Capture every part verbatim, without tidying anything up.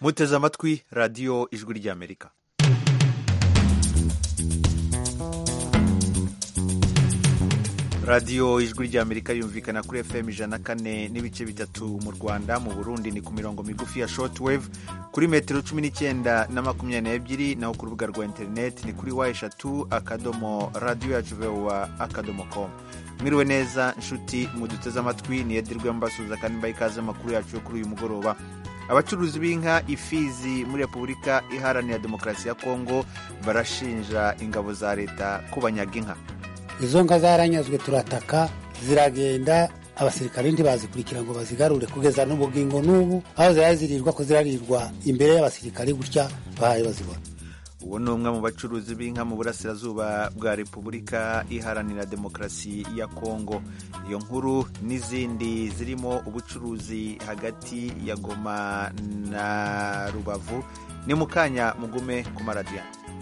muteze amatwi radiyo ijwi ry'Amerika. radiyo ijwi ry'Amerika yumvikana kuri F M ijana na kane n'ibice bitatu mu Rwanda, mu Burundi ni ku mirongo migufi ya shortwave kuri metero cumi n'icyenda na makumyabiri n'ebyiri, naho ku rubuga rwa interineti ni kuri wa eshatu akadomo radiyo yacu voa akadomo com. Mwiriwe neza nshuti muduteze amatwi, ni Edirwe mbasuza kandi mbaye ikaze amakuru yacu yo kuri uyu mugoroba. Abacuruzi b'inka ifizi muri Repubulika Iharanira Demokarasi ya Kongo barashinja ingabo za leta kubanyaga inka. Izo nka zaranyazwe, turataka ziragenda, abasirikare ntibazikurikira ngo bazigarure kugeza n'ubugingo n'ubu, aho zirazirirwa ko zirarirwa imbere y'abasirikare gutya bahaye bazibona. Uwo ni umwe mu bacuruzi b'inka mu burasirazuba bwa Repubulika Iharanira Demokarasi ya Kongo. Iyo nkuru n'izindi zirimo ubucuruzi hagati ya Goma na Rubavu ni mukanya, mugume ku maradiyo.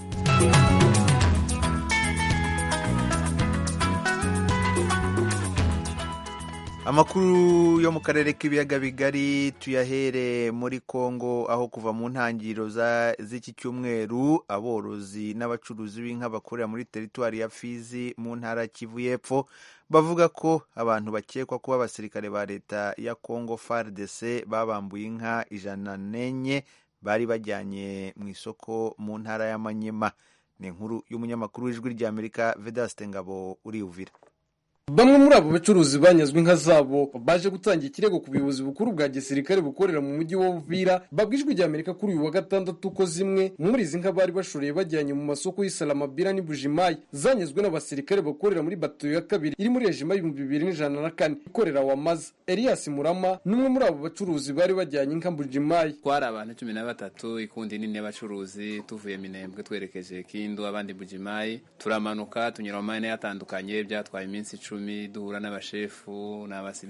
Amakuru yo mu karere k'ibiyaga bigari tuyahere muri Kongo, aho kuva mu ntangiriro z'iki cyumweru aborozi n'abacuruzi b'inka bakorera muri teritwari ya Fizi mu ntara Kivu y'Epfo bavuga ko abantu bakekwa kuba abasirikare ba leta ya Kongo F A R D C babambuye inka ijana n'enye bari bajyanye mu isoko mu ntara ya Manyema. Ni inkuru y'umunyamakuru w'ijwi ry'Amerika Vedaste Ngabo uri Uvira. Bamwe muri abo bacuruzi banyazwe inka zabo baje gutangira ikirego ku buyobozi bukuru bwa gisirikare bukorera mu mujyi wa Uvira. Babwijwe rya Amerika kuri uyu wa gatandatu ko zimwe muri izi nka bari bashoreye bajyanye mu masoko y'Isalamabila ni Bujimayi zanyazwe n'abasirikare bakorera muri batayo ya kabiri iri muri rejima y'ibihumbi bibiri n'ijana na kane ikorera Wamaza. Elias Murama numwe muri abo bacuruzi bari bajyanye inka Bujimayi. Twari abantu cumi na batatu, ikundi nini y'abacuruzi tuvuye Minembwe twerekeje Kindu, abandi Bujimayi. Turamanuka tunyura mu mayne yatandukanye, byatwaye iminsi icumi duhura n'abashefu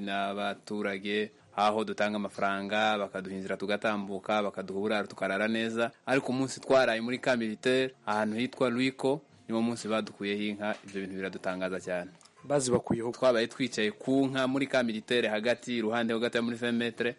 n'abaturage, aho dutanga amafaranga bakaduhinzira tugatambuka, bakaduhura tukarara neza. Ariko umunsi twaraye muri ka militaire ahantu hitwa Luiko, niwo munsi badukuyeho inka. Ibyo bintu biradutangaza cyane. Bazi bakuyeho twabaye twicaye ku nka muri ka militaire hagati, iruhande hagati muri vingt metre,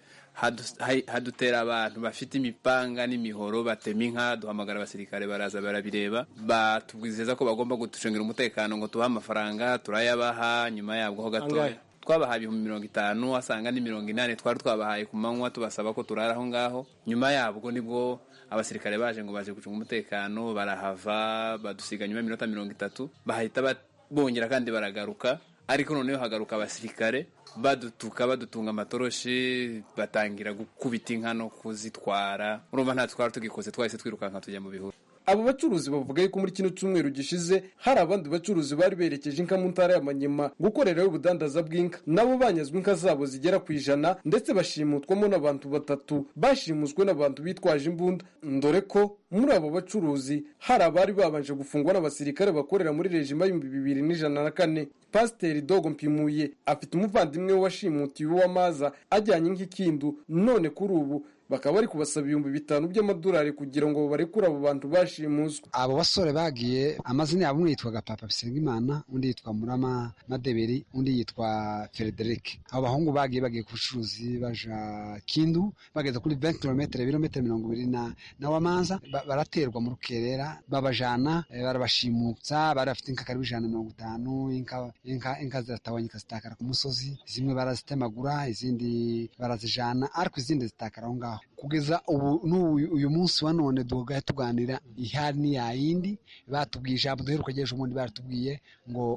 hadutera abantu bafite imipanga n'imihoro batema inka. Duhamagara abasirikare baraza barabireba, batubwizeza ko bagomba gutucungira umutekano ngo tuha amafaranga, turayabaha. Nyuma yabwo ho gatoya twabahaye ibihumbi mirongo itanu, asanga ni mirongo inani twari twabahaye ku manywa, tubasaba ko turara aho ngaho. Nyuma yabwo nibwo abasirikare baje ngo baje gucunga umutekano, barahava badusiga nyuma y'iminota mirongo itatu, bahita bongera kandi baragaruka. Ariko noneho hagaruka abasirikare badutuka badutunga amatoroshi, batangira gukubita inka no kuzitwara. Urumva nta twara tugikoze, twahise twirukanka tujya mu bihuru. Abo bacuruzi bavuga yuko muri kino cyumweru gishize hari abandi bacuruzi bari berekeje inka mu ntara ya Manyema gukorerayo ubudandaza bw'inka, nabo banyazwe inka zabo zigera ku ijana, ndetse bashimutwamo n'abantu batatu bashimuswe n'abantu bitwaje imbunda. Ndore ko muri abo bacuruzi hari abari babanje gufungwa n'abasirikare bakorera muri rejima y'ibihumbi bibiri n'ijana na kane. Pasiteri Dogo Mpimuye afite umuvandimwe we washimutiwe w'Amaza ajyanye nk'ikindu, none kuri ubu bakaba bari kubasaba ibihumbi bitanu by'amadolari kugira ngo barekure abo bantu bashimuswe. Abo basore bagiye, amazina yabo umwe yitwaga Papa Bisengimana, undi yitwa Murama Madeberi, undi yitwa Frederic. Abo bahungu bagiye bagiye ku bucuruzi baja Kindu, bageze kuri vingt kilometers, ibirometero mirongo ibiri na na Wamaza, baraterwa mu Rukerera, babajana barabashimutsa. Bari bafite inka karibu ijana na mirongo itanu, inka inka inka ziratawanyika zitakara ku musozi, zimwe barazitemagura, izindi barazijana, ariko izindi zitakara aho ngaho. Kugeza ubu uyu munsi wa none dugaye tuganira ihari ni yayindi. Batubwiye ijambo duheruka geje umundi, baratubwiye ngo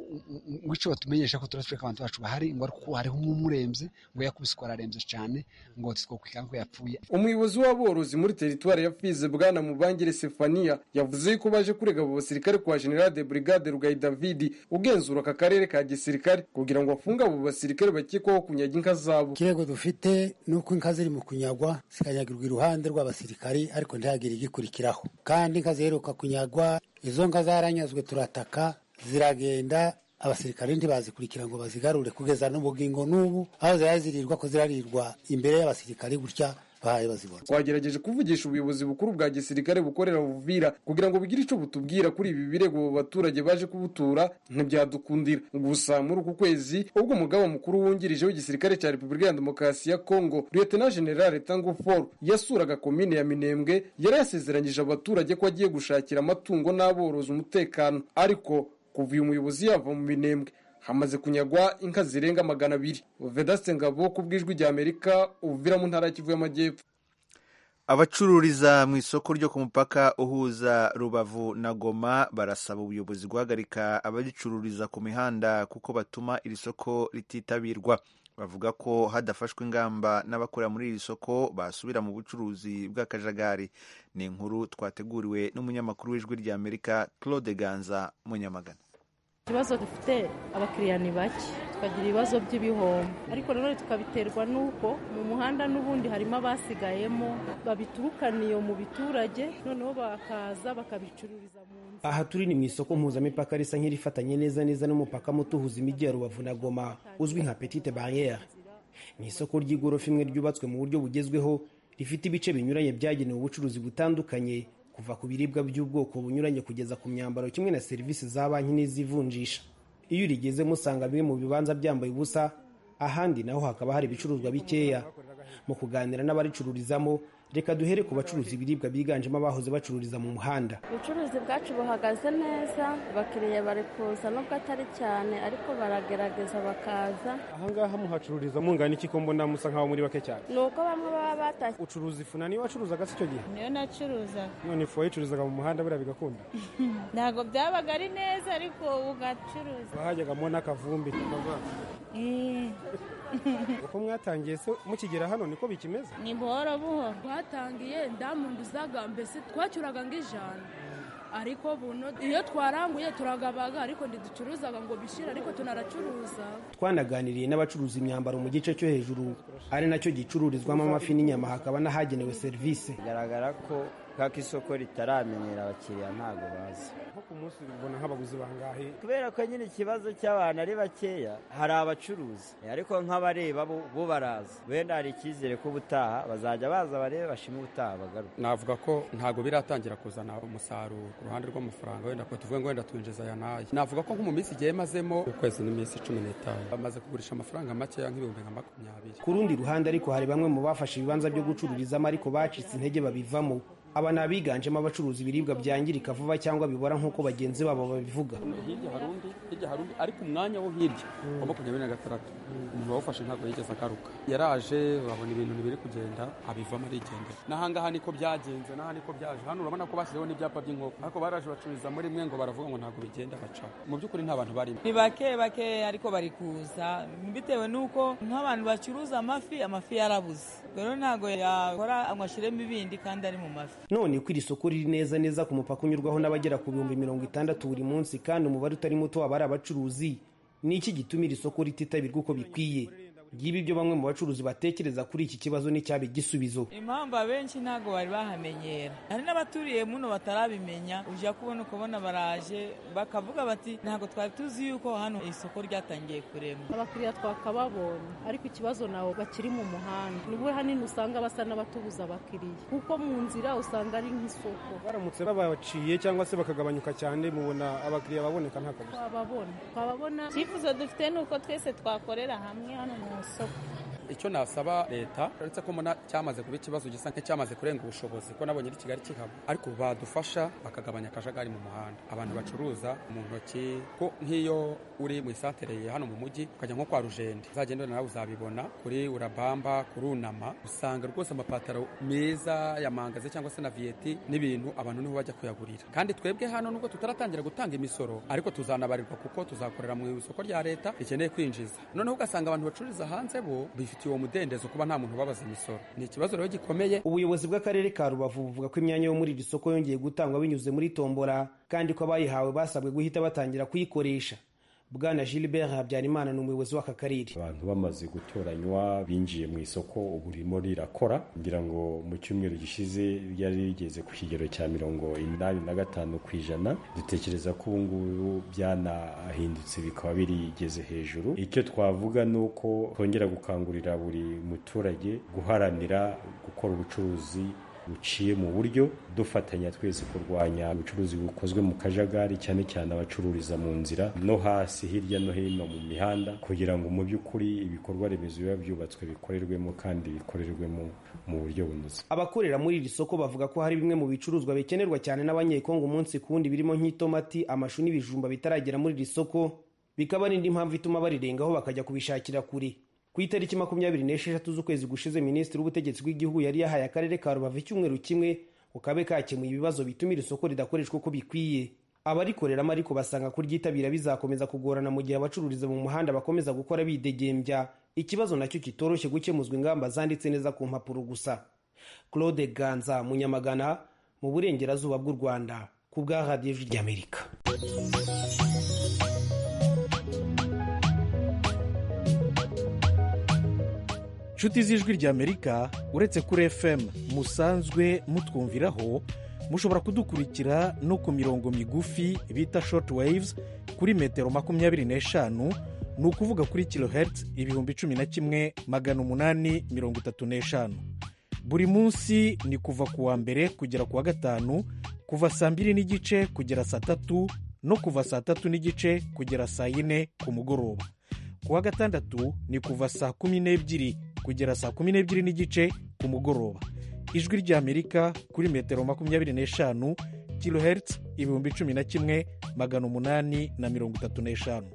ngwico batumenyesha ko turasubika abantu bacu bahari, ngo ariko hariho umuremze ngo yakubiswe araremze cyane, ngo twokwikanga ko yapfuye. Umuyobozi w'aborozi muri teritwari ya Fize Bwana Mubangire Sefania yavuze ko baje kurega abo basirikare kwa General de Brigade Rugayi David ugenzura aka karere ka gisirikare kugira ngo afunge abo basirikare bakekwaho kunyaga inka zabo. Kirego dufite nuko inka ziri mu kunyagwa zikanyagirwa iruhande rw'abasirikari, ariko ntihagire igikurikiraho. Kandi inka ziheruka kunyagwa, izo nka zaranyazwe, turataka ziragenda, abasirikare ntibazikurikira ngo bazigarure kugeza n'ubugingo n'ubu, aho zirazirirwa ko zirarirwa imbere y'abasirikare gutya bahaye bazibona. Twagerageje kuvugisha ubuyobozi bukuru bwa gisirikare bukorera Uvira kugira ngo bigire ico butubwira kuri ibi birego abaturage baje kubutura ntibyadukundira. Gusa muri uku kwezi ubwo umugaba mukuru wungirije w'igisirikare cya Repubulika ya Demokarasi ya Kongo Lieutenant General Tango Paul yasuraga komine ya Minembwe yari yasezeranyije abaturage ko agiye gushakira amatungo n'aborozi umutekano, ariko kuva uyu muyobozi yava mu Minembwe hamaze kunyagwa inka zirenga magana abiri. Vedaste Ngabo ku bw'ijwi rya Amerika, Uvira mu ntara y'Kivu y'Amajyepfo. Abacururiza mu isoko ryo ku mupaka uhuza Rubavu na Goma barasaba ubuyobozi guhagarika abagicururiza ku mihanda kuko batuma iri soko rititabirwa. Bavuga ko hadafashwe ingamba n'abakora muri iri soko basubira mu bucuruzi bw'akajagari. Ni inkuru twateguriwe n'umunyamakuru w'ijwi rya Amerika Claude Ganza Munyamagana. Ikibazo dufite abakiriya ni bake, tukagira ibibazo by'ibihombo, ariko nanone tukabiterwa n'uko mu muhanda n'ubundi harimo abasigayemo babiturukana iyo mu biturage, noneho bakaza bakabicururiza mu nzu. Aha turi ni mu isoko mpuzamipaka risa nk'irifatanye neza neza n'umupaka muto uhuza imijyi ya Rubavu na Goma uzwi nka Petite Barriere. Ni isoko ry'igorofa imwe ryubatswe mu buryo bugezweho, rifite ibice binyuranye byagenewe ubucuruzi butandukanye, kuva ku biribwa by'ubwoko bunyuranye kugeza ku myambaro kimwe na serivisi za banki n'izivunjisha. Iyo urigeze musanga bimwe mu bibanza byambaye ubusa, ahandi naho hakaba hari ibicuruzwa bikeya. Mu kuganira n'abaricururizamo, reka duhere ku bacuruzi ibiribwa biganjemo abahoze bacururiza mu muhanda. Ubucuruzi bwacu buhagaze neza, abakiriya bari kuza nubwo atari cyane ariko baragerageza bakaza. Aha ngaha muhacururiza mungana iki ko mbona musa nkaho muri bake cyane? Nuko bamwe baba batashye. Ucuruza ifu na niyo wacuruzaga se icyo gihe? Niyo nacuruza. None ifu wayicuruzaga mu muhanda buriya bigakunda? Ntago byabaga ari neza ariko ugacuruza. Wahajyaga mo n'akavumbi. Eh. Uko mwatangiye se mukigera hano niko bikimeze? Ni buhoro buhoro. Twatangiye ndamunduzaga mbese twacyuraga ng'ijana, ariko buno iyo twaranguye turagabaga, ariko ndiducuruzaga ngo bishira, ariko tunaracuruza. Twanaganiriye n'abacuruza imyambaro mu gice cyo hejuru, ari nacyo gicururizwamo amafi n'inyama, hakaba n'ahagenewe serivisi. Bigaragara ko kaka isoko ritaramenyera abakiriya ntago bazi. Nko ku munsi ubona nk'abaguzi bangahe? Kubera ko nyine ikibazo cy'abantu ari bakeya, hari abacuruzi ariko nk'abareba bo, bo baraza. Wenda hari icyizere ko ubutaha bazajya baza barebe bashima ubutaha bagaruka. Navuga ko ntago biratangira kuzana umusaruro ku ruhande rw'amafaranga, wenda ko tuvuge ngo wenda twinjiza ya naye. Navuga ko nko mu minsi igiye mazemo ukwezi n'iminsi cumi n'itanu bamaze kugurisha amafaranga make ya nk'ibihumbi nka makumyabiri. Ku rundi ruhande ariko hari bamwe mu bafashe ibibanza byo gucururizamo ariko bacitse intege babivamo. Aba nabiganjemo abacuruza ibiribwa byangirika vuba cyangwa bibora nk'uko bagenzi babo babivuga. Hirya harundi, hirya harundi ariko umwanya wo hirya wa makumyabiri na gatandatu umuntu wawufashe ntabwo yigeze agaruka. Yaraje babona ibintu biri kugenda abivamo arigendera. N'ahangaha niko byagenze, n'aha niko byaje. Hano urabona ko bashyizeho n'ibyapa by'inkoko, ariko baraje bacururiza muri mwe ngo baravuga ngo ntabwo bigenda baca. Mu by'ukuri nta bantu barimo. Ni bake bake ariko bari kuza bitewe n'uko nk'abantu bacuruza amafi, amafi yarabuze. Rero ntabwo yakora amashiremo ibindi kandi ari mu mafi. None ko iri soko riri neza neza ku mupaka unyurwaho n'abagera ku bihumbi mirongo itandatu buri munsi kandi umubare utari muto w'abari abacuruzi, ni iki gituma iri soko rititabirwa uko bikwiye? Ngibi byo bamwe mu bacuruzi batekereza kuri iki kibazo n'icyabe gisubizo. Impamvu abenshi ntago bari bahamenyera, hari n'abaturiye muno batarabimenya, uje kubona ukabona baraje bakavuga bati ntago twari tuzi yuko hano isoko ryatangiye kurema. Abakiriya twakababonye, ariko ikibazo nawo bakiri mu muhanda nibwo hanini usanga basa n'abatubuza abakiriya, kuko mu nzira usanga ari nk'isoko. Baramutse babaciye cyangwa se bakagabanyuka cyane, mubona abakiriya baboneka nta kabuza? Twababona twababona icyifuzo dufite nuko twese twakorera hamwe hano mu soko. Icyo nasaba leta, uretse ko mbona cyamaze kuba ikibazo gisa nk'icyamaze kurenga ubushobozi, ko nabonye ari Kigali kihaba, ariko badufasha bakagabanya akajagari mu muhanda. Abantu bacuruza mu ntoki, ko nk'iyo uri mu isantere hano mu mujyi ukajya nko kwa Rujende, uzagenda nawe uzabibona kuri Urabamba, kuri Unama, usanga rwose amapataro meza ya mangaze cyangwa se na Vieti n'ibintu abantu niho bajya kuyagurira. Kandi twebwe hano nubwo tutaratangira gutanga imisoro, ariko tuzanabarirwa kuko tuzakorera mu isoko rya leta rikeneye kwinjiza. Noneho ugasanga abantu bacururiza hanze bo bifitiye uwo mudendezo kuba nta muntu ubabaza imisoro. Ni ikibazo rero gikomeye. Ubuyobozi bw'akarere ka Rubavu buvuga ko imyanya yo muri iri soko yongeye gutangwa binyuze muri tombora, kandi ko abayihawe basabwe guhita batangira kuyikoresha. bwana Gilbert Habyarimana ni umuyobozi w'aka karere. Abantu bamaze gutoranywa binjiye mu isoko ubu ririmo rirakora, kugira ngo mu cyumweru gishize ryari rigeze ku kigero cya mirongo inani na gatanu ku ijana. Dutekereza ko ubu ngubu byanahindutse bikaba birigeze hejuru. Icyo twavuga ni uko twongera gukangurira buri muturage guharanira gukora ubucuruzi buciye mu buryo, dufatanya twese kurwanya ubucuruzi bukozwe mu kajagari, cyane cyane abacururiza mu nzira no hasi hirya no hino mu mihanda, kugira ngo mu by'ukuri ibikorwa remezo biba byubatswe bikorerwemo kandi bikorerwemo mu buryo bunoze. Abakorera muri iri soko bavuga ko hari bimwe mu bicuruzwa bikenerwa cyane n'abanyekongo umunsi kundi birimo nk'itomati, amashu n'ibijumba bitaragera muri iri soko, bikaba n'indi mpamvu ituma barirengaho bakajya kubishakira kure. Ku itariki makumyabiri n'esheshatu z'ukwezi gushize, minisitiri w'ubutegetsi bw'igihugu yari yahaye akarere ka Rubavu icyumweru kimwe ngo kabe kakemuye ibibazo bituma iri soko ridakoreshwa uko bikwiye. Abarikoreramo ariko basanga kuryitabira bizakomeza kugorana mu gihe abacururiza mu muhanda bakomeza gukora bidegembya, ikibazo nacyo kitoroshye gukemuzwa ingamba zanditse neza ku mpapuro gusa. Claude Ganza, Munyamagana, mu burengerazuba bw'u Rwanda, ku bwa Radio Ijwi ry'Amerika. Inshuti z'Ijwi ry'Amerika, uretse kuri F M musanzwe mutwumviraho, mushobora kudukurikira no ku mirongo migufi bita short waves kuri metero makumyabiri n'eshanu, ni ukuvuga kuri kilohertz ibihumbi cumi na kimwe magana umunani mirongo itatu n'eshanu. Buri munsi ni kuva ku wa mbere kugera ku wa gatanu, kuva saa mbiri n'igice kugera saa tatu no kuva saa tatu n'igice kugera saa yine ku mugoroba. Ku wa gatandatu ni kuva saa kumi n'ebyiri kugera saa kumi n'ebyiri n'igice ku mugoroba. Ijwi ry'Amerika kuri metero makumyabiri n'eshanu, kilohertz ibihumbi cumi na kimwe magana umunani na mirongo itatu n'eshanu.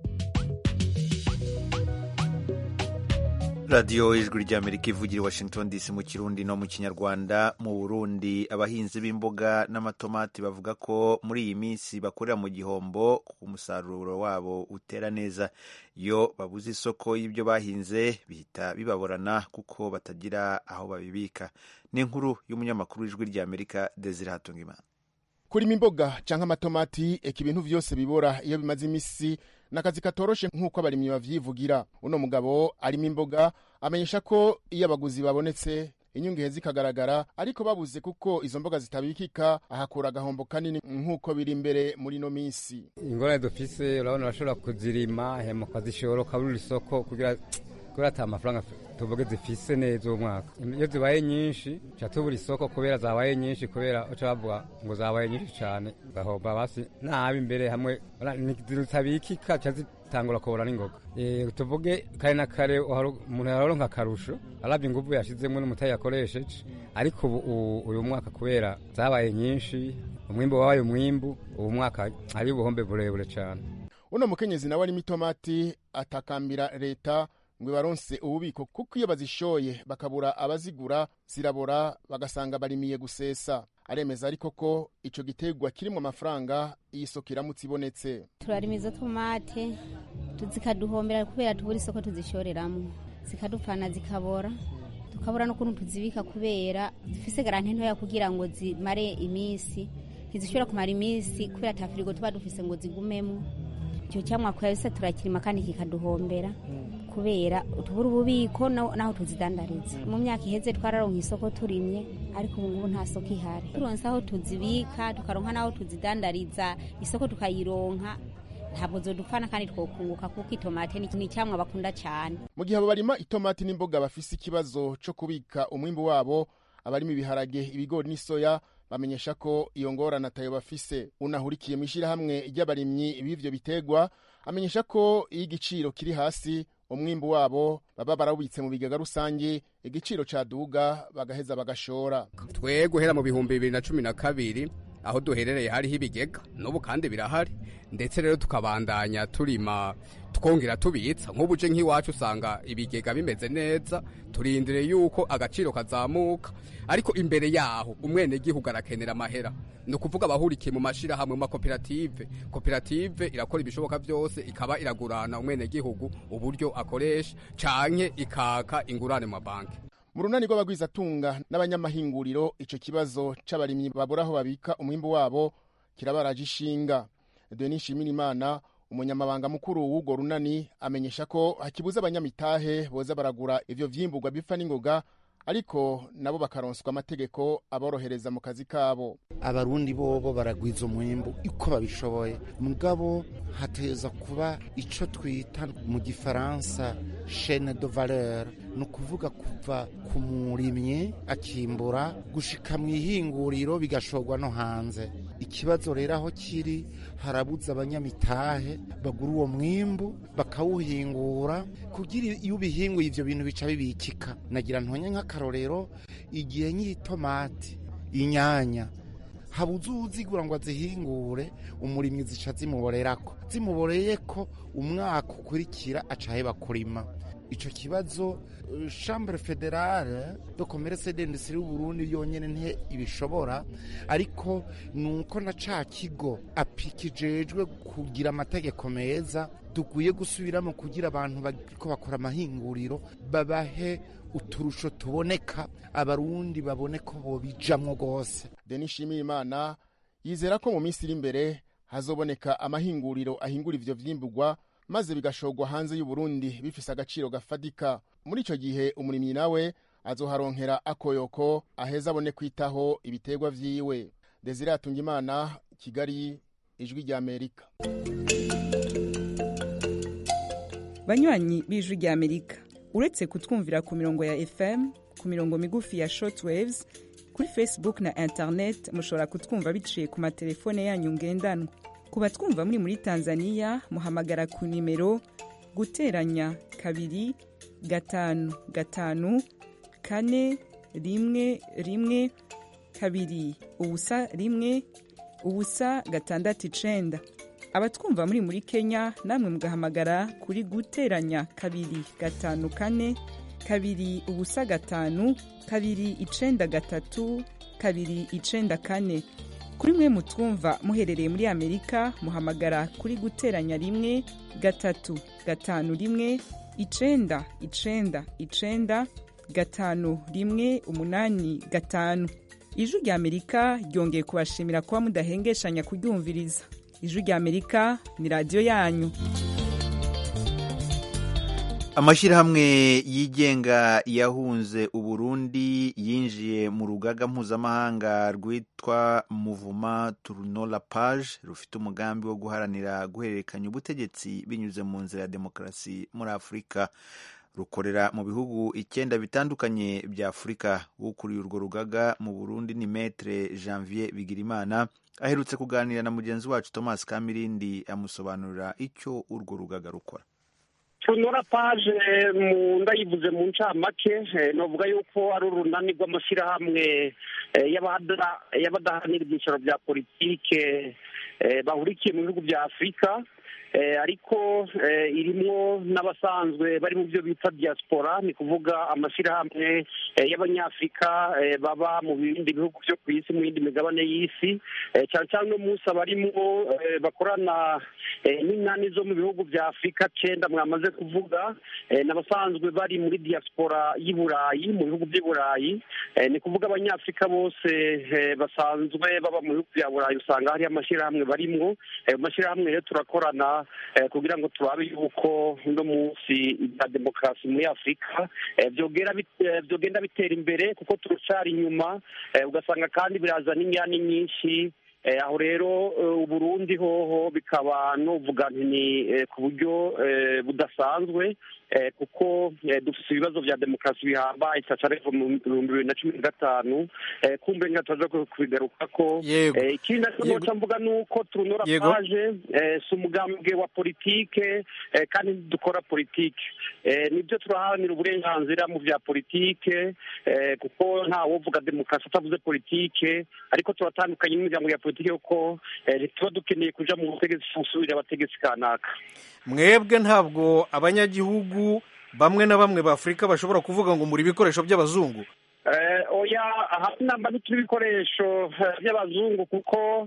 radiyo ijwi ry'Amerika ivugira i Washington D C mu Kirundi no mu Kinyarwanda. Mu Burundi, abahinzi b'imboga n'amatomati bavuga ko muri iyi minsi bakorera mu gihombo ku musaruro wabo utera neza. Iyo babuze isoko y'ibyo bahinze bihita bibaborana kuko batagira aho babibika. Ni inkuru y'umunyamakuru w'Ijwi ry'Amerika Desire Hatungimana. Kurima imboga canke amatomati eka ibintu vyose bibora iyo bimaze imisi nakazi katoroshe nk'uko abarimyi bavyivugira. Uno mugabo arimo imboga amenyesha ko iyo abaguzi babonetse inyungu iheze ikagaragara, ariko babuze kuko izo mboga zitabikika ahakura agahombo kanini nk'uko biri imbere muri no misi. Ingorane dufise urabona bashobora kuzirima hema ukazishora ukabura isoko kugira kubera ata amafaranga tuvuge zifise neza uwo mwaka. Iyo zibaye nyinshi ca tubura isoko kubera zabaye nyinshi, kubera uca bavuga ngo zabaye nyinshi cane gahomba basi nabi imbere hamwe zitabikika ca zitangura kubora n'ingoga. E, tuvuge kare na kare umuntu yaronka akarusho aravye inguvu yashizemwo n'umutayi yakoresheje, ariko uyu mwaka kubera zabaye nyinshi umwimbu wabaye umwimbu, uwo mwaka ari ubuhombe burebure cane. Uno mukenyezi nawe ari mitomati atakambira leta ngo baronse ububiko kuko iyo bazishoye bakabura abazigura zirabora bagasanga barimiye gusesa. Aremeza ariko ko ico gitegwa kirimo amafaranga isoko iramutse ibonetse. Turarimiza tomate tuzikaduhombera kubera tubura isoko tuzishoreramo, zikadupfana zikabora, tukabura no kuntu tuzibika kubera dufise garanti ntoya kugira ngo zimare imisi, ntizishobora kumara imisi kubera ta frigo tuba dufise ngo zigumemo. Icyo cyamwa kwa yose turakirima kandi kikaduhombera kubera utubura ububiko naho tuzidandariza. Mu myaka iheze twararonka isoko turimye, ariko ubu ngubu nta soko ihari. Turonse aho tuzibika tukaronka naho tuzidandariza, isoko tukayironka, ntabwo zodupfana kandi twokunguka kuko itomate ni cyamwa bakunda cyane. Mu gihe abo barima itomati n'imboga bafise ikibazo cyo kubika umwimbu wabo, abarima ibiharage, ibigori n'isoya bamenyesha ko iyo ngorane atayo bafise. Unahurikiye mu ishirahamwe ry'abarimyi b'ivyo bitegwa amenyesha ko iyo igiciro kiri hasi umwimbu wabo baba barawubitse mu bigega rusange, igiciro caduga bagaheza bagashora. Twe guhera mu bihumbi bibiri na cumi na kabiri aho duherereye hariho ibigega, n'ubu kandi birahari, ndetse rero tukabandanya turima twongera tubitsa. Nk'ubu je nk'iwacu usanga ibigega bimeze neza, turindire yuko agaciro kazamuka, ariko imbere yaho umwene gihugu arakenera amahera. Ni ukuvuga abahurikiye mu mashirahamwe mu makoperative. Koperative irakora ibishoboka byose ikaba iragurana umwene gihugu uburyo akoresha canke ikaka ingurane mu banki. Mu runani rw'abagwizatunga n'abanyamahinguriro ico kibazo c'abarimyi babura aho babika umwimbu wabo kirabaraje ishinga. Denis Shimirimana umunyamabanga mukuru w'urwo runani amenyesha ko hakibuza abanyamitahe boza baragura ivyo vyimburwa bipfa n'ingoga ariko nabo bakaronswa amategeko aborohereza mu kazi kabo. Abarundi bobo baragwiza umwimbu uko babishoboye, mugabo hateza kuba ico twita mu gifaransa chaîne de valeur, no kuvuga kuva ku murimyi akimbura gushika mu ihinguriro bigashorwa no hanze. Ikibazo rero aho kiri, harabuza abanyamitahe bagura uwo mwimbu bakawuhingura kugira iyo bihinguye ivyo bintu bica bibikika. Nagira ntonye nk'akarorero, igihe ny'itomati, inyanya, habuze uzigura ngo azihingure, umurimyi zica zimuborerako zimuboreyeko umwaka ukurikira acaheba kurima. Ico kibazo Chambre Fédérale de Commerce et d'Industrie y'u Burundi yonyene nte ibishobora, ariko nuko na ca kigo apikijejwe kugira amategeko meza dukwiye gusubiramo kugira abantu bariko bakora amahinguriro babahe uturusho tuboneka, abarundi babone ko bobijamwo gose. Denis Shimiyimana yizera ko mu minsi iri imbere hazoboneka amahinguriro ahingura ivyo vyimburwa maze bigashogwa hanze y'u Burundi bifise agaciro gafadika. Muri ico gihe umurimyi nawe azoharonkera akoyoko aheza abone kwitaho ibiterwa vyiwe. Desire Atungimana, Kigali, Ijwi rya Amerika. Banywanyi b'Ijwi rya Amerika, uretse kutwumvira ku mirongo ya F M, ku mirongo migufi ya shortwaves, kuri Facebook na internet mushobora kutwumva biciye ku matelefone yanyu ngendanwa. Ku batwumva muri muri Tanzania muhamagara ku nimero guteranya kabiri gatanu gatanu kane rimwe rimwe kabiri ubusa rimwe ubusa gatandatu icenda. Abatwumva muri muri Kenya namwe mugahamagara kuri guteranya kabiri gatanu kane kabiri ubusa gatanu kabiri icenda gatatu kabiri icenda kane. Kuri mwe mutwumva muherereye muri Amerika muhamagara kuri guteranya rimwe gatatu gatanu rimwe icenda icenda icenda gatanu rimwe umunani gatanu. Ijwi rya Amerika ryongeye kubashimira kuba mudahengeshanya kuryumviriza. Ijwi rya Amerika ni radio yanyu. Amashirahamwe yigenga yahunze Uburundi yinjiye mu rugaga mpuzamahanga rwitwa Mouvement Tournons la Page rufite umugambi wo guharanira guhererekanya ubutegetsi binyuze mu nzira ya demokarasi muri Afurika. Rukorera mu bihugu icyenda bitandukanye bya Afurika. Ukuriye urwo rugaga mu Burundi ni Maître Janvier Bigirimana, aherutse kuganira na mugenzi wacu Thomas Kamirindi amusobanurira icyo urwo rugaga rukora. Tournons Page mu ndayivuze mu ncamake novuga yuko ari urunani rw'amashyirahamwe y'abadahanira ibyicaro bya politike bahurikiye mu bihugu bya Afurika, ariko irimo n'abasanzwe bari mu byo bita diaspora, ni kuvuga amashyirahamwe y'abanyafurika baba mu bindi bihugu byo ku isi, mu yindi migabane y'isi, cyane cyane no munsi abarimo bakorana n'inani zo mu bihugu bya Afurika cenda mwamaze kuvuga, n'abasanzwe bari muri diaspora y'i Burayi, mu bihugu by'i Burayi, ni kuvuga abanyafurika bose basanzwe baba mu bihugu bya Burayi usanga hari amashyirahamwe barimo. Ayo mashyirahamwe rero turakorana kugira ngo turabe yuko uno munsi ya demokarasi muri Afurika byogenda bitera imbere, kuko turacyari inyuma, ugasanga kandi birazana inyani nyinshi. Aho rero Uburundi hoho bikaba novuga nti ni ku buryo budasanzwe, kuko dufite ibibazo bya demokarasi bihambaye cyane mu bihumbi bibiri na cumi na gatanu, kumbe nka tuza kubigarukako. Ikindi noca mvuga ni uko Tournons la Page si umugambwe wa politike kandi dukora politike, nibyo turaharanira uburenganzira mu bya politike, kuko nta wovuga demokarasi atavuze politike, ariko turatandukanye n'imiryango ya politike kuko tuba dukeneye kuja mu butegetsi gusubirira abategetsi kanaka. Mwebwe ntabwo abanyagihugu bamwe na bamwe ba Afurika bashobora kuvuga ngo muri ibikoresho by'abazungu? Oya, aha namba ntituri ibikoresho by'abazungu, kuko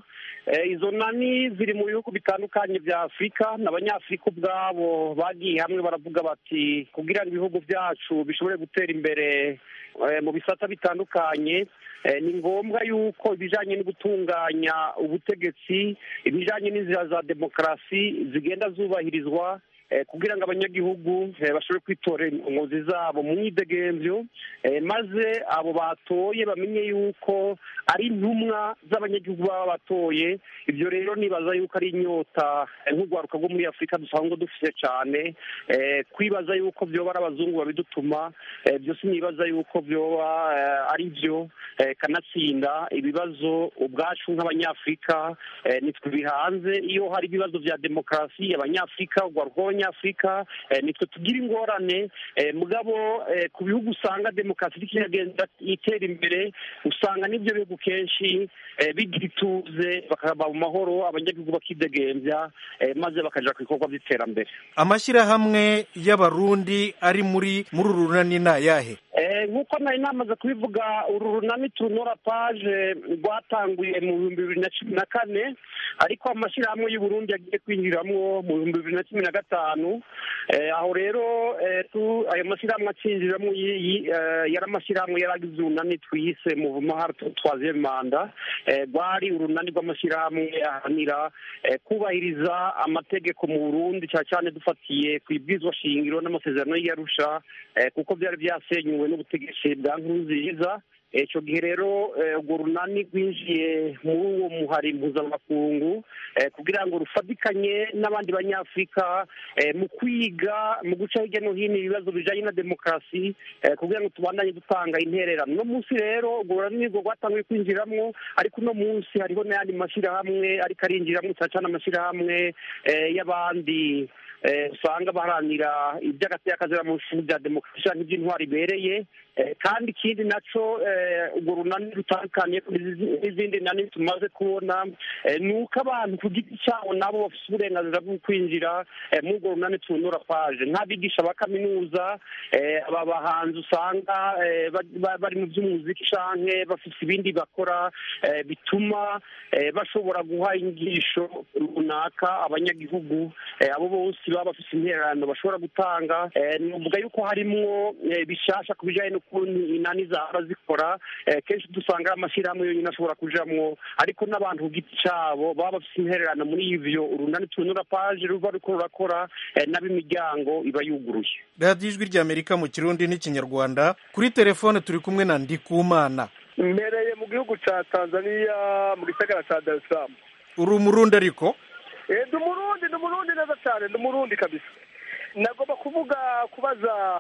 izo nani ziri mu bihugu bitandukanye bya afurika n'abanyafurika ubwabo bagiye hamwe baravuga bati kugira ngo ibihugu byacu bishobore gutera imbere mu bisata bitandukanye ni ngombwa yuko ibijyanye no gutunganya ubutegetsi ibijyanye n'inzira za demokarasi zigenda zubahirizwa kugira ngo abanyagihugu bashobore kwitorera inkozi zabo mu myidegemvyo maze abo batoye bamenye yuko ari intumwa z'abanyagihugu baba batoye. Ibyo rero nibaza yuko ari inyota nk'urwaruka rwo muri afurika dusanzwe dufite cyane, kwibaza yuko byoba ari abazungu babidutuma byose nibaza yuko byoba ari byo, kanatsinda ibibazo ubwacu nk'abanyafurika nitwe bihanze. Iyo hari ibibazo bya demokarasi abanyafurika urwaruka rw'abanyafurika nitwe tugira ingorane, mugabo ku bihugu usanga demokarasi ikigenda itera imbere usanga n'ibyo bihugu kenshi bigira ituze bakaba mu mahoro, abanyagihugu bakidegembya maze bakaja ku bikorwa by'iterambere. Amashyirahamwe y'abarundi ari muri muri uru runani ni ayahe? Nk'uko nari namaze kubivuga, uru runani tunora paje rwatanguye mu bihumbi bibiri na cumi na kane ariko amashyirahamwe y'uburundi yagiye kwinjiramwo mu bihumbi bibiri na cumi na gatanu. Aho rero ayo mashyirahamwe acinjiramwo yari amashyirahamwe yaragize urunani twise Mouvement Heart troisième manda, rwari urunani rw'amashyirahamwe ahanira kubahiriza amategeko mu Burundi cyane cyane dufatiye ku ibwirizwa shingiro n'amasezerano y'Arusha, kuko byari byasenyuwe n'ubutegetsi bwa Nkurunziza. Icyo gihe rero urwo runani rwinjiye muri uwo muhari mpuzamakungu kugira ngo rufatikanye n'abandi banyafurika mu kwiga mu guca hirya no hino ibibazo bijyanye na demokarasi kugira ngo tubandanye dutanga intererano. Uno munsi rero urwo runani rwo rwatangiye kwinjiramo, ariko uno munsi hariho n'ayandi mashyirahamwe ariko arinjiramo cyane cyane amashyirahamwe y'abandi usanga baharanira iby'agateka mu bihugu bya demokarasi n'iby'intwari ibereye. Kandi ikindi nacyo urwo runani rutandukanye n'izindi nani tumaze kubona ni uko abantu ku giti cyabo nabo bafite uburenganzira bwo kwinjira muri urwo runani tunura paje, nk'abigisha ba kaminuza, aba bahanzi usanga bari mu by'umuziki canke bafite ibindi bakora bituma bashobora guha inyigisho runaka abanyagihugu. Abo bose baba bafite intererano bashobora gutanga. Nuvuga yuko harimwo bishasha ku bijyanye n'ukuntu inani zaba zikora, kenshi dusanga amashyirahamwe yonyine ashobora kujamwo, ariko n'abantu ku giti cyabo baba bafite intererano muri ivyo urunani tunura paje ruba ruko rurakora, n'ab'imiryango iba yuguruye. radiyo ijwi ry'Amerika mu Kirundi n'ikinyarwanda. Kuri telefone turi kumwe na Ndikumana. Mbereye mu gihugu ca Tanzania mu gisagara ca Dar es Salaam. Uri umurundi ariko? Eh, ndi umurundi, ndi umurundi neza cyane, ndi umurundi kabisa. Nagomba kuvuga kubaza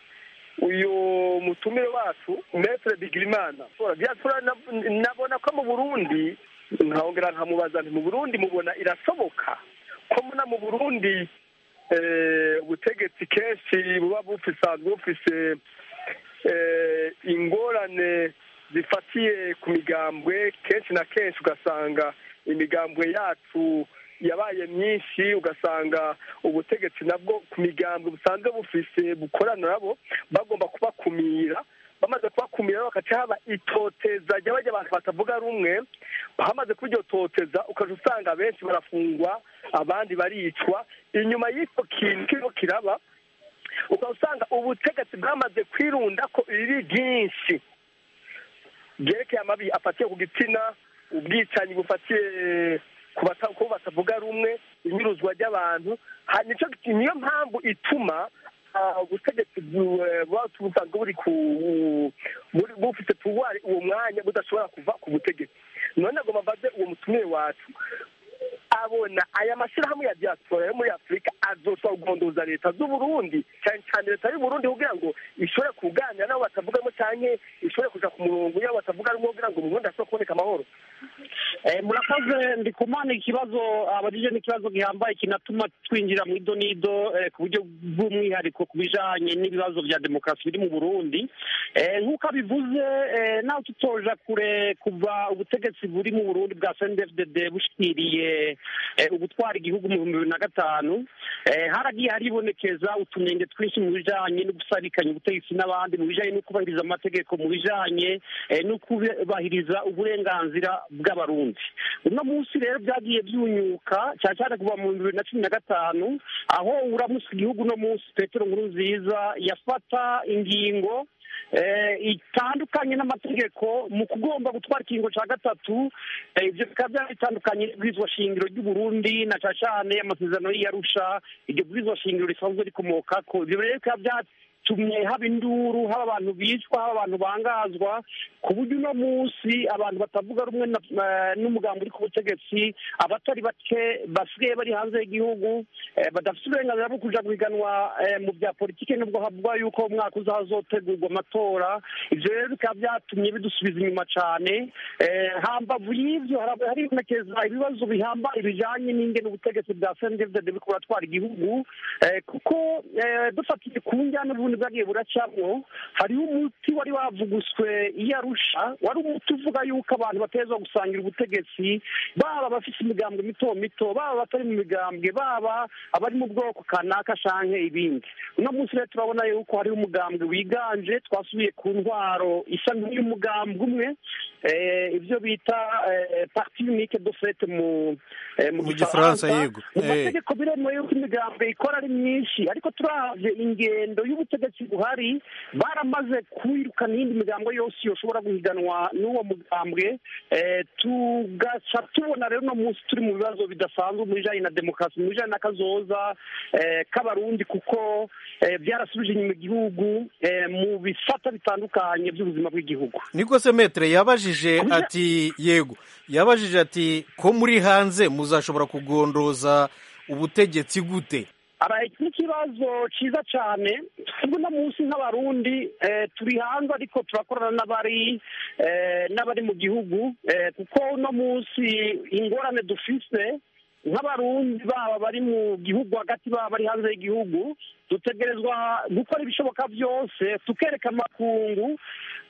uyu mutumire wacu Maître Bigirimana. Diaspora nabona ko mu Burundi, nkahongera nkamubaza nti mu Burundi mubona irasoboka ko muna mu Burundi eh ubutegetsi kenshi buba bufisanzwe bufise eh ingorane zifatiye ku migambwe, kenshi na kenshi ugasanga imigambwe yacu yabaye myinshi, ugasanga ubutegetsi nabwo ku migambwe busanzwe bufise bukorana nabo bagomba kubakumira. Bamaze kubakumira bakaca haba itoteza ry'abajya abantu batavuga rumwe. Bamaze kuryototeza ukaje usanga benshi barafungwa, abandi baricwa. Inyuma y'icyo kintu kiriko kiraba ukasanga ubutegetsi bwamaze kwirunda ko iri byinshi byerekeye amabi afatiye ku gitsina, ubwicanyi bufatiye ku batavuga rumwe, inyuruzwa ry'abantu. Niyo mpamvu ituma ubutegetsi busanzwe buri bufite tuwari uwo mwanya budashobora kuva ku butegetsi. None agomba mbaze uwo mutumire wacu, abona aya mashyirahamwe ya diaspora yo muri Afurika azosaba kugondoza leta z'u Burundi, cyane cyane leta y'u Burundi kugira ngo ishobore kuganira nabo batavugamo cyane ishobore kuja ku murongo yabo batavuga rumwe kugira ngo mu Burundi hashobore kuboneka amahoro. Murakoze. Ndikumana, ikibazo abajije n'ikibazo gihambaye kinatuma twinjira mu ido n'ido ku buryo bw'umwihariko ku bijanye n'ibibazo bya demokarasi biri mu Burundi. Nk'uko abivuze, nawe tutoja kure kuva ubutegetsi buri mu Burundi bwa C N D D F D D bushikiriye ugutwara igihugu mu bihumbi bibiri na gatanu, haragiye haribonekeza utunenge twinshi mu bijanye no gusarikanya ubutegetsi n'abandi, mu bijanye no kubahiriza amategeko, mu bijanye no kubahiriza uburenganzira bw'abarundi. Burundi. Uno munsi rero byagiye byunyuka cyane cyane kuva mu bibiri na cumi na gatanu aho uramusa igihugu uno munsi Petero Nkurunziza yafata ingingo itandukanye n'amategeko mu kugomba gutwara ikiringo cya gatatu. Ibyo bikaba byari bitandukanye n'ibwirizwa shingiro ry'u Burundi na cyane cyane amasezerano y'Arusha, iryo bwirizwa shingiro risanzwe rikomoka ko. Ibyo rero bikaba byatumye haba induru, haba abantu bicwa, haba abantu bangazwa, ku buryo uno munsi abantu batavuga rumwe n'umugambi uri ku butegetsi, abatari bake basigaye bari hanze y'igihugu badafite uburenganzira bwo kuja guhiganwa mu bya politiki, nubwo havugwa yuko umwaka uza hazotegurwa amatora. Ivyo rero bikaba byatumye bidusubiza inyuma cane. Hambavu y'ivyo haribonekeza ibibazo bihambaye bijanye n'ingene ubutegetsi bwa C N D D F buriko buratwara igihugu, kuko dufatiye ku njyana ubundi bwagiye buracamwo, hariho umuti wari wavuguswe iyo Arusha, wari umuti uvuga yuko abantu batezwa gusangira ubutegetsi, baba abafite imigambwe mito mito, baba abatari mu migambwe, baba abari mu bwoko kanaka canke ibindi. Uno munsi rero turabona yuko hariho umugambwe wiganje, twasubiye ku ntwaro isa nk'iy'umugambwe umwe, ibyo bita parti unique de fait mu mu gifaransa. Yego, mu mategeko biremewe yuko imigambwe ikora ari myinshi, ariko turavye ingendo y'ubutegetsi buhari baramaze kwirukana iyindi migambwe yose yoshobora guhiganwa n'uwo mugambwe. Tugaca tubona rero no munsi turi mu bibazo bidasanzwe mu bijanye na demokarasi, mu bijanye n'akazoza k'abarundi, kuko byarasubije inyuma igihugu mu bisata bitandukanye by'ubuzima bw'igihugu. Niko se metre yabajije ati yego yabajije ati ko muri hanze muzashobora kugondoza ubutegetsi gute? Abaye n'ikibazo ciza cane. Twebwe no munsi nk'abarundi turi hanze ariko turakorana n'abari n'abari mu gihugu, kuko no munsi ingorane dufise nk'abarundi baba bari mu gihugu hagati, baba bari hanze y'igihugu, dutegerezwa gukora ibishoboka byose tukereka amakungu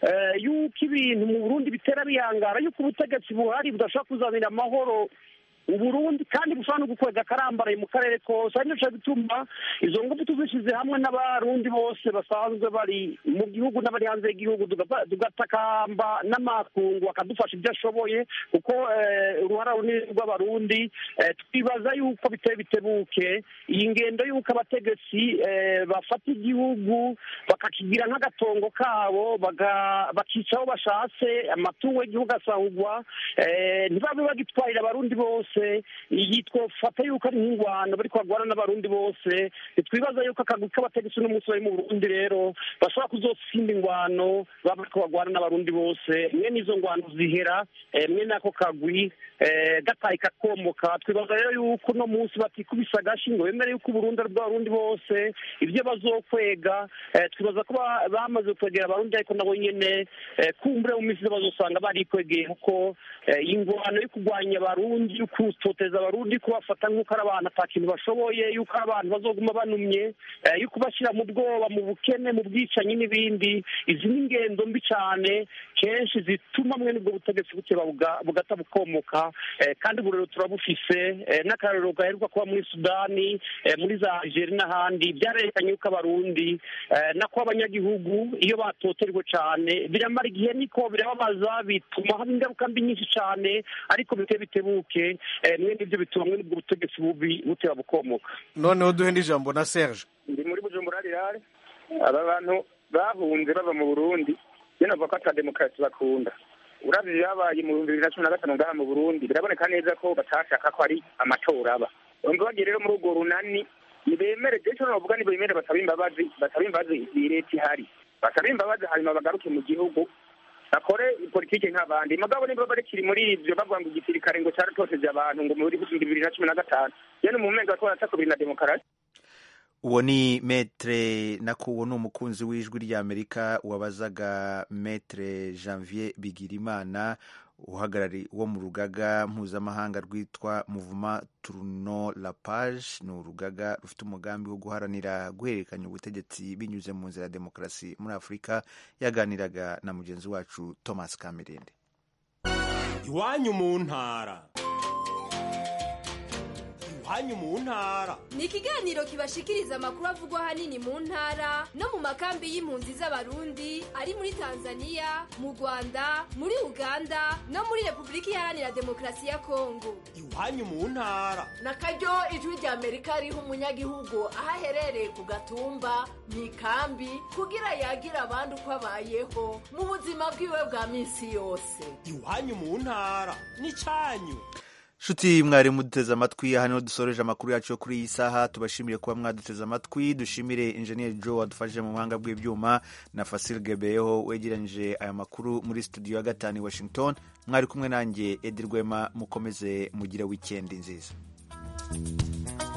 yuko ibintu mu Burundi bitera bihangara, yuko ubutegetsi buhari budashobora kuzanira amahoro Uburundi kandi bushobora no gukwega akarambaraye mu karere kose. Ari naco bituma izo ngufu tuzishize hamwe n'abarundi bose basanzwe bari mu gihugu n'abari hanze y'igihugu, tugatakamba n'amakungu akadufasha ibyo ashoboye, kuko uruhara runini rw'abarundi. Twibaza yuko biteye bitebuke iyi ngendo yuko abategetsi bafata igihugu bakakigira nk'agatongo kabo, bakica aho bashatse, amatungo y'igihugu asahurwa, ntibabe bagitwarira abarundi bose. Iyi twofata yuko ari nk'ingwano bariko bagwana n'abarundi bose. Twibaza yuko akagwi k'abategetsi uno munsi bari mu Burundi rero bashobora kuzotsinda ingwano baba bariko bagwana n'abarundi bose. Mwe n'izo ngwano zihera, mwe n'ako kagwi gataye kakomoka. Twibaza rero yuko uno munsi batikubisa agashi ngo bemere yuko Uburundi ari bw'abarundi bose, ibyo bazokwega. Twibaza ko bamaze kwegera abarundi, ariko nabo nyene kumbure mu minsi bazosanga barikwegeye, kuko ingwano yo kurwanya abarundi, kutoteza abarundi, kubafata nk'uko ari abantu ata kintu bashoboye, yuko ari abantu bazoguma banumye, yuko bashyira mu bwoba, mu bukene, mu bwicanyi n'ibindi. Izi ni ingendo mbi cyane kenshi zituma mwe n'ubwo butegetsi buteba bugata bukomoka. Kandi ubu rero turabufise n'akarero gaheruka kuba muri Sudani, muri za Algeria n'ahandi, byarerekanye yuko abarundi nako abanyagihugu iyo batoterwa cyane biramara igihe, niko birababaza, bituma haba ingaruka mbi nyinshi cyane, ariko biteye bitebuke mwe n'ibyo bituma mwe n'ubwo butegetsi bubi buteba bukomoka. Noneho duhe n'ijambo na Serge. Ndi muri Bujumbura rirare. Aba bantu bahunze bava mu Burundi yena bavuga ko ata demokarasi bakunda. Uravye yabaye mu bibiri na cumi na gatanu ngaha mu Burundi, biraboneka neza ko batashaka ko ari amatora aba. Umva bagiye rero muri urwo runani, nibemere je cyo novuga nibemere basaba imbabazi, basaba imbabazi leta ihari, basaba imbabazi hanyuma bagaruke mu gihugu bakore politiki nk'abandi. Mugabo niba barekiri muri ivyo bavuga ngo igisirikare ngo caratoteje abantu ngo muri bibiri na cumi na gatanu, yene mu menga ko batakubira na demokarasi. Uwo ni Maître nako uwo ni umukunzi w'ijwi ry'Amerika wabazaga Maître Janvier Bigirimana uhagarari wo mu rugaga mpuzamahanga rwitwa Mouvement Tournons la Page. Ni urugaga rufite umugambi wo guharanira guhererekanya ubutegetsi binyuze mu nzira ya demokarasi muri Afurika. Yaganiraga na mugenzi wacu Thomas Kamirinde. Iwanyu mu ntara. iwanyu mu ntara. Ni ikiganiro kibashikiriza amakuru avugwa hanini mu ntara no mu makambi y'impunzi z'abarundi ari muri Tanzania, mu Rwanda, muri Uganda no muri Republika Iharanira Demokarasi ya Kongo. Iwanyu mu ntara. Nakaryo ijwi rya Amerika riha umunyagihugu aho aherereye ku gatumba mu ikambi kugira yagira abandi uko abayeho mu buzima bwiwe bwa minsi yose. Iwanyu mu ntara n'icyanyu. Shuti mwari muduteze amatwi, hano dusoreje amakuru yacu yo kuri iyi saha. Tubashimire kuba mwaduteze amatwi, dushimire Engineer Joe wadufashije mu buhanga bw'ibyuma na Fasil Gebeho wegeranyije aya makuru muri studio ya gatanu Washington. Mwari kumwe nanjye Edi Rwema, mukomeze mugire weekend nziza.